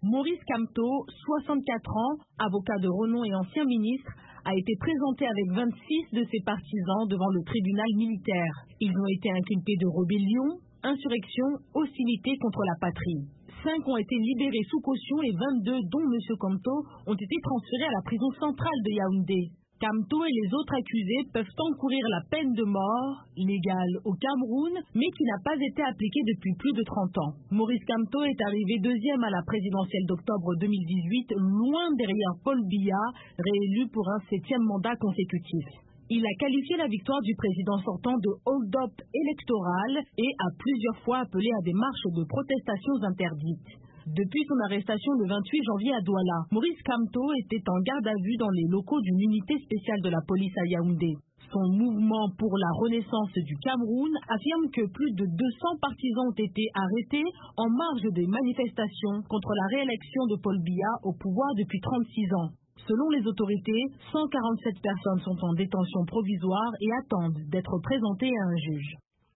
Maurice Kamto, 64 ans, avocat de renom et ancien ministre, a été présenté avec 26 de ses partisans devant le tribunal militaire. Ils ont été inculpés de rébellion, insurrection, hostilité contre la patrie. 5 ont été libérés sous caution et 22, dont M. Kamto, ont été transférés à la prison centrale de Yaoundé. Kamto et les autres accusés peuvent encourir la peine de mort, légale au Cameroun, mais qui n'a pas été appliquée depuis plus de 30 ans. Maurice Kamto est arrivé deuxième à la présidentielle d'octobre 2018, loin derrière Paul Biya, réélu pour un 7e mandat consécutif. Il a qualifié la victoire du président sortant de hold-up électoral et a plusieurs fois appelé à des marches de protestations interdites. Depuis son arrestation le 28 janvier à Douala, Maurice Kamto était en garde à vue dans les locaux d'une unité spéciale de la police à Yaoundé. Son mouvement pour la renaissance du Cameroun affirme que plus de 200 partisans ont été arrêtés en marge des manifestations contre la réélection de Paul Biya au pouvoir depuis 36 ans. Selon les autorités, 147 personnes sont en détention provisoire et attendent d'être présentées à un juge.